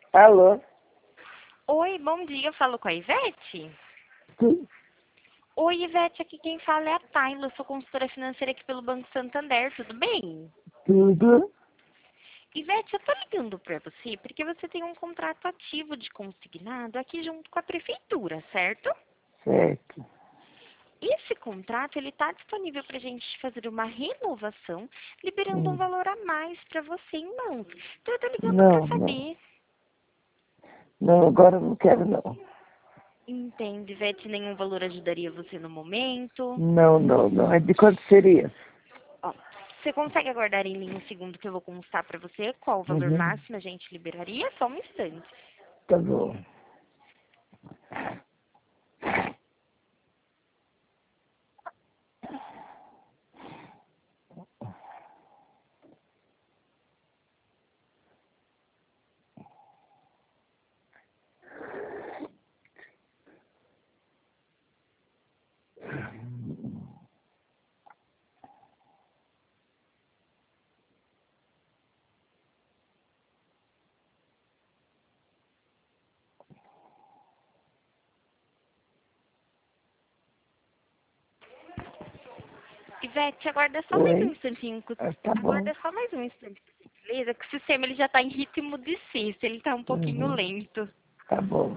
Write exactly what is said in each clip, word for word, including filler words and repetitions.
Alô? Oi, bom dia, eu falo com a Ivete? Sim. Oi, Ivete, aqui quem fala é a Tayla, eu sou consultora financeira aqui pelo Banco Santander, tudo bem? Tudo? Ivete, eu tô ligando pra você porque você tem um contrato ativo de consignado aqui junto com a prefeitura, certo? Certo. Esse contrato, ele tá disponível pra gente fazer uma renovação, liberando um Hum. valor a mais pra você em mãos. Então eu tô ligando pra Não, não. saber. Não, agora eu não quero não. Entende, Ivete, nenhum valor ajudaria você no momento? Não, não, não. É de quanto seria? Ó, você consegue aguardar em linha um segundo que eu vou constar para você qual o valor Uhum. máximo a gente liberaria? Só um instante. Tá bom. Ivete, aguarda só mais um Oi? instantinho. que o- Ah, tá bom. Aguarda só mais um instante, beleza? Que o sistema ele já está em ritmo de sexta, ele está um pouquinho Uhum. lento. Tá bom.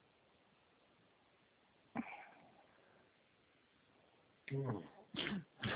Hum.